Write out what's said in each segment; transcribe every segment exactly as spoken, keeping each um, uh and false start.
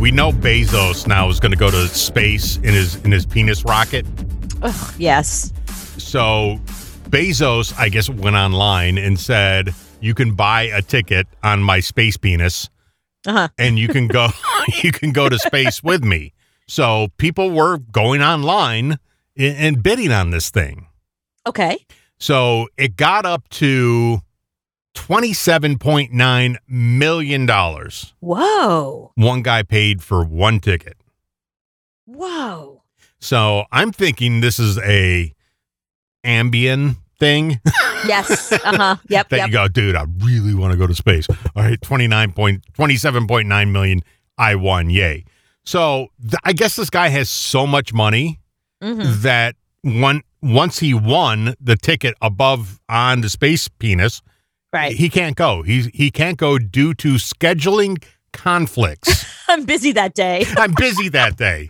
we know Bezos now is going to go to space in his in his penis rocket. Ugh, yes. So Bezos, I guess, went online and said, you can buy a ticket on my space penis, uh-huh. and you can go you can go to space with me. So people were going online and, and bidding on this thing. Okay. So it got up to twenty-seven point nine million dollars. Whoa. One guy paid for one ticket. Whoa. So I'm thinking this is a Ambien thing. Yes. Uh-huh. Yep. that yep. you go, dude, I really want to go to space. All right, twenty-nine point twenty-seven point nine million. I won. Yay. So th- I guess this guy has so much money mm-hmm. that one once he won the ticket above on the space penis, right. he can't go. He he can't go due to scheduling conflicts. I'm busy that day. I'm busy that day.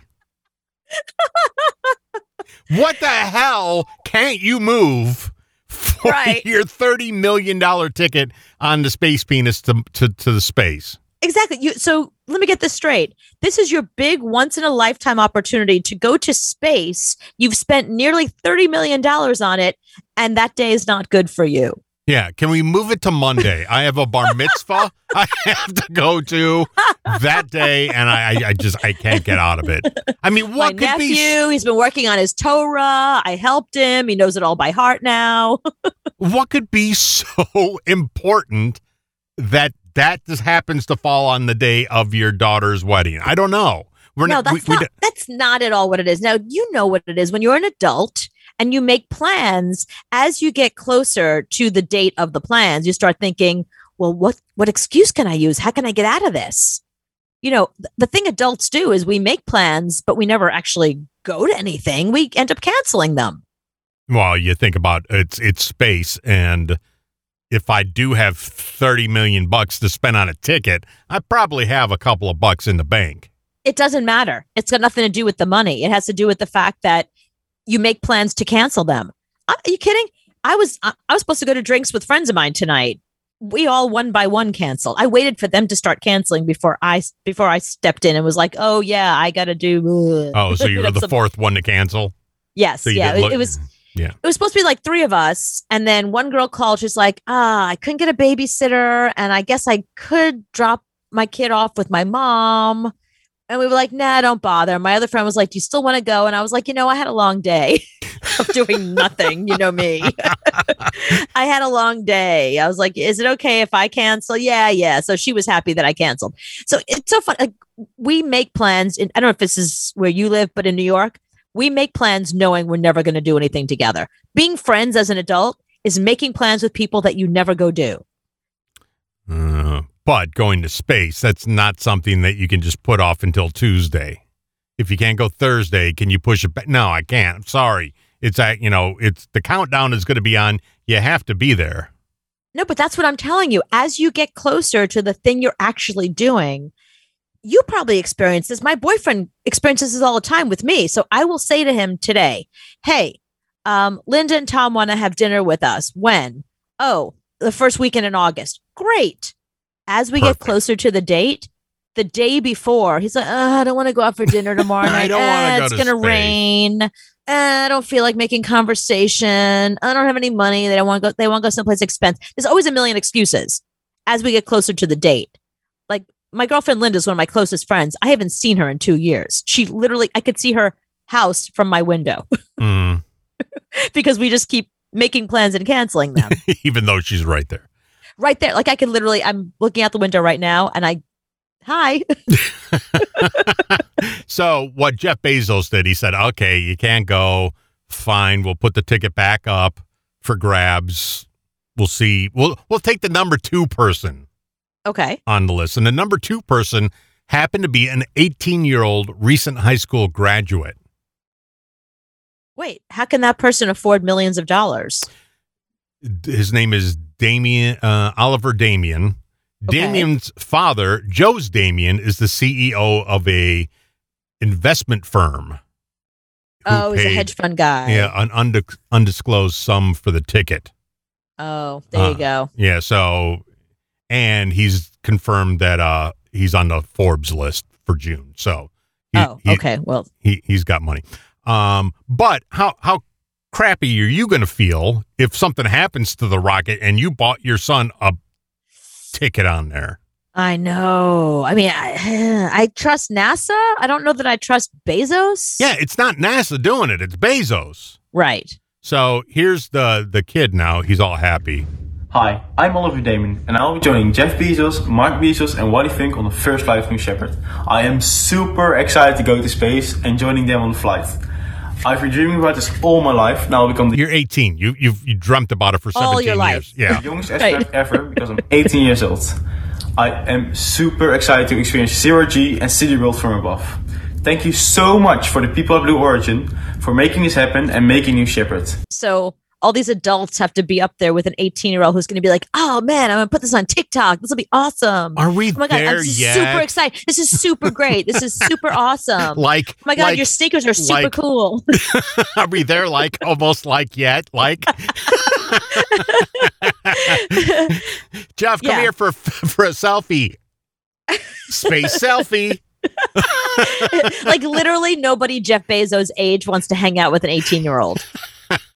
What the hell can't you move for right. your thirty million dollars ticket on the space penis to, to, to the space? Exactly. You, so let me get this straight. This is your big once in a lifetime opportunity to go to space. You've spent nearly thirty million dollars on it, and that day is not good for you. Yeah. Can we move it to Monday? I have a bar mitzvah I have to go to that day, and I, I just I can't get out of it. I mean, what My could nephew, be? He's been working on his Torah. I helped him. He knows it all by heart now. What could be so important that that just happens to fall on the day of your daughter's wedding? I don't know. We're no, not, that's we, not. we, that's not at all what it is. Now you know what it is when you're an adult. And you make plans as you get closer to the date of the plans. You start thinking, well, what, what excuse can I use? How can I get out of this? You know, th- the thing adults do is we make plans, but we never actually go to anything. We end up canceling them. Well, you think about it's it's space, and if I do have thirty million bucks to spend on a ticket, I probably have a couple of bucks in the bank. It doesn't matter. It's got nothing to do with the money. It has to do with the fact that you make plans to cancel them. Are you kidding? I was I was supposed to go to drinks with friends of mine tonight. We all one by one canceled. I waited for them to start canceling before I before I stepped in and was like, "Oh yeah, I got to do." Ugh. Oh, so you were the some, fourth one to cancel? Yes, so yeah. It, look, it was. Yeah. It was supposed to be like three of us, and then one girl called. She's like, "Ah, I couldn't get a babysitter, and I guess I could drop my kid off with my mom." And we were like, nah, don't bother. My other friend was like, do you still want to go? And I was like, you know, I had a long day of doing nothing. You know me. I had a long day. I was like, is it okay if I cancel? Yeah, yeah. So she was happy that I canceled. So it's so fun. Like, we make plans. In, I don't know if this is where you live, but in New York, we make plans knowing we're never going to do anything together. Being friends as an adult is making plans with people that you never go do. Uh, but going to space, that's not something that you can just put off until Tuesday. If you can't go Thursday, can you push it back? No, I can't. I'm sorry. It's at, you know, it's the countdown is going to be on. You have to be there. No, but that's what I'm telling you. As you get closer to the thing you're actually doing, you probably experience this. My boyfriend experiences this all the time with me. So I will say to him today, hey, um, Linda and Tom want to have dinner with us. When? Oh, the first weekend in August. Great. As we Perfect. get closer to the date, the day before, he's like, oh, I don't want to go out for dinner tomorrow night. I don't eh, want to go It's to going to space. rain. Eh, I don't feel like making conversation. I don't have any money. They don't want to go. They want to go someplace expensive. There's always a million excuses as we get closer to the date. Like my girlfriend Linda is one of my closest friends. I haven't seen her in two years. She literally, I could see her house from my window Mm. because we just keep making plans and canceling them. Even though she's right there. Right there. Like I could literally, I'm looking out the window right now and I, hi. So what Jeff Bezos did, he said, okay, you can't go. Fine. We'll put the ticket back up for grabs. We'll see. We'll, we'll take the number two person Okay. on the list. And the number two person happened to be an eighteen-year-old recent high school graduate. Wait, how can that person afford millions of dollars? His name is Damien, uh, Oliver Damien. Okay. Damien's father, Joe's Damien, is the C E O of a investment firm. who Oh, he's a paid, hedge fund guy. Yeah, an unde- undisclosed sum for the ticket. Oh, there Uh, you go. Yeah, so, and he's confirmed that uh, he's on the Forbes list for June. So, he, oh, he, okay. Well, he he's got money. Um, but how how crappy are you going to feel if something happens to the rocket and you bought your son a ticket on there? I know. I mean, I, I trust NASA. I don't know that I trust Bezos. Yeah, it's not NASA doing it. It's Bezos. Right. So here's the the kid now. He's all happy. Hi, I'm Oliver Damon, and I'll be joining Jeff Bezos, Mark Bezos, and Wally Fink on the first flight of New Shepard. I am super excited to go to space and joining them on the flight. I've been dreaming about this all my life. Now I'll become the You're eighteen. You you've you dreamt about it for seventeen all your life. years. Yeah. youngest astronaut ever because I'm eighteen years old. I am super excited to experience zero G and see the world from above. Thank you so much for the people at Blue Origin for making this happen and making New Shepard. So all these adults have to be up there with an eighteen-year-old who's going to be like, "Oh man, I'm going to put this on TikTok. This will be awesome." Are we oh my God, there I'm yet? super excited. This is super great. This is super awesome. Like, oh my God, like, your sneakers are super like, cool. Are we there? Like almost like yet? Like. Jeff, come Yeah. here for for a selfie. Space selfie. Like literally nobody Jeff Bezos' age wants to hang out with an eighteen-year-old.